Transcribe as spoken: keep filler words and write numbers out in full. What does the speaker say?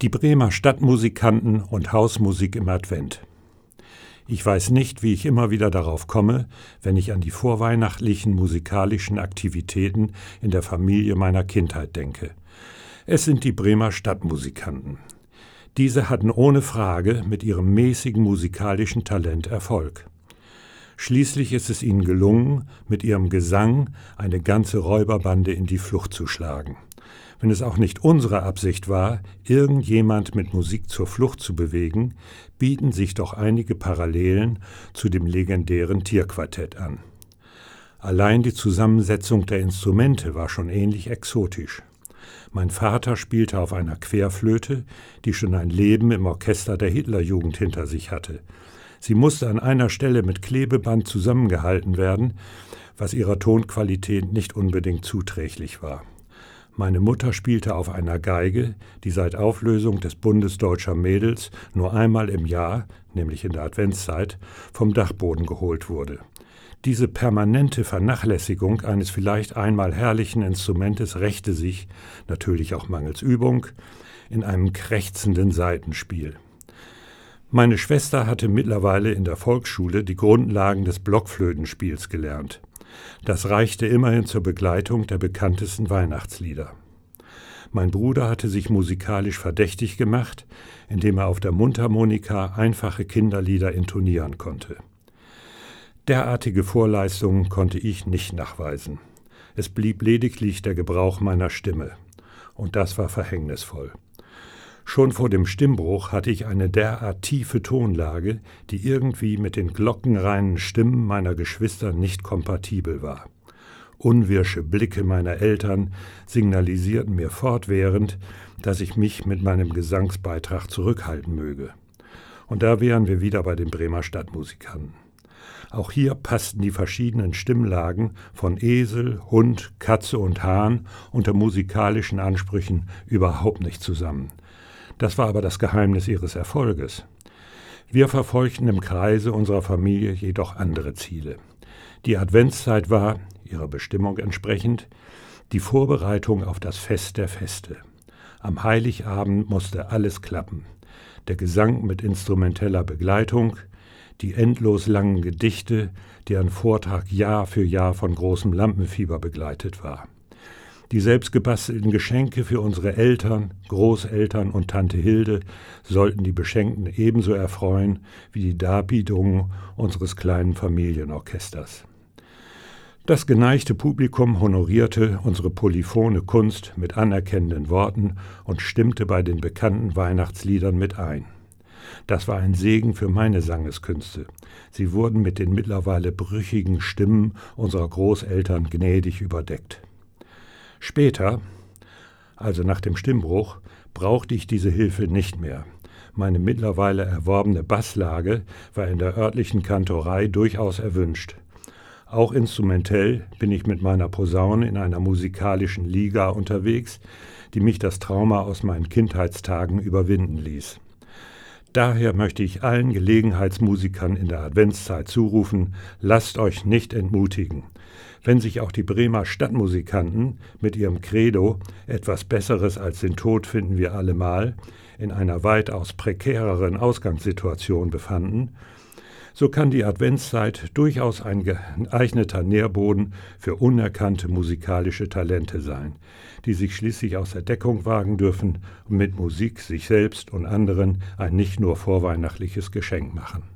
Die Bremer Stadtmusikanten und Hausmusik im Advent. Ich weiß nicht, wie ich immer wieder darauf komme, wenn ich an die vorweihnachtlichen musikalischen Aktivitäten in der Familie meiner Kindheit denke. Es sind die Bremer Stadtmusikanten. Diese hatten ohne Frage mit ihrem mäßigen musikalischen Talent Erfolg. Schließlich ist es ihnen gelungen, mit ihrem Gesang eine ganze Räuberbande in die Flucht zu schlagen. Wenn es auch nicht unsere Absicht war, irgendjemand mit Musik zur Flucht zu bewegen, bieten sich doch einige Parallelen zu dem legendären Tierquartett an. Allein die Zusammensetzung der Instrumente war schon ähnlich exotisch. Mein Vater spielte auf einer Querflöte, die schon ein Leben im Orchester der Hitlerjugend hinter sich hatte. Sie musste an einer Stelle mit Klebeband zusammengehalten werden, was ihrer Tonqualität nicht unbedingt zuträglich war. Meine Mutter spielte auf einer Geige, die seit Auflösung des Bundes Deutscher Mädels nur einmal im Jahr, nämlich in der Adventszeit, vom Dachboden geholt wurde. Diese permanente Vernachlässigung eines vielleicht einmal herrlichen Instrumentes rächte sich, natürlich auch mangels Übung, in einem krächzenden Saitenspiel. Meine Schwester hatte mittlerweile in der Volksschule die Grundlagen des Blockflötenspiels gelernt. Das reichte immerhin zur Begleitung der bekanntesten Weihnachtslieder. Mein Bruder hatte sich musikalisch verdächtig gemacht, indem er auf der Mundharmonika einfache Kinderlieder intonieren konnte. Derartige Vorleistungen konnte ich nicht nachweisen. Es blieb lediglich der Gebrauch meiner Stimme. Und das war verhängnisvoll. Schon vor dem Stimmbruch hatte ich eine derart tiefe Tonlage, die irgendwie mit den glockenreinen Stimmen meiner Geschwister nicht kompatibel war. Unwirsche Blicke meiner Eltern signalisierten mir fortwährend, dass ich mich mit meinem Gesangsbeitrag zurückhalten möge. Und da wären wir wieder bei den Bremer Stadtmusikanten. Auch hier passten die verschiedenen Stimmlagen von Esel, Hund, Katze und Hahn unter musikalischen Ansprüchen überhaupt nicht zusammen. Das war aber das Geheimnis ihres Erfolges. Wir verfolgten im Kreise unserer Familie jedoch andere Ziele. Die Adventszeit war, ihrer Bestimmung entsprechend, die Vorbereitung auf das Fest der Feste. Am Heiligabend musste alles klappen. Der Gesang mit instrumenteller Begleitung, die endlos langen Gedichte, deren Vortrag Jahr für Jahr von großem Lampenfieber begleitet war. Die selbstgebastelten Geschenke für unsere Eltern, Großeltern und Tante Hilde sollten die Beschenkten ebenso erfreuen wie die Darbietungen unseres kleinen Familienorchesters. Das geneigte Publikum honorierte unsere polyphone Kunst mit anerkennenden Worten und stimmte bei den bekannten Weihnachtsliedern mit ein. Das war ein Segen für meine Sangeskünste. Sie wurden mit den mittlerweile brüchigen Stimmen unserer Großeltern gnädig überdeckt. Später, also nach dem Stimmbruch, brauchte ich diese Hilfe nicht mehr. Meine mittlerweile erworbene Basslage war in der örtlichen Kantorei durchaus erwünscht. Auch instrumentell bin ich mit meiner Posaune in einer musikalischen Liga unterwegs, die mich das Trauma aus meinen Kindheitstagen überwinden ließ. Daher möchte ich allen Gelegenheitsmusikern in der Adventszeit zurufen, lasst euch nicht entmutigen. Wenn sich auch die Bremer Stadtmusikanten mit ihrem Credo etwas Besseres als den Tod finden wir allemal in einer weitaus prekäreren Ausgangssituation befanden, so kann die Adventszeit durchaus ein geeigneter Nährboden für unerkannte musikalische Talente sein, die sich schließlich aus der Deckung wagen dürfen und mit Musik sich selbst und anderen ein nicht nur vorweihnachtliches Geschenk machen.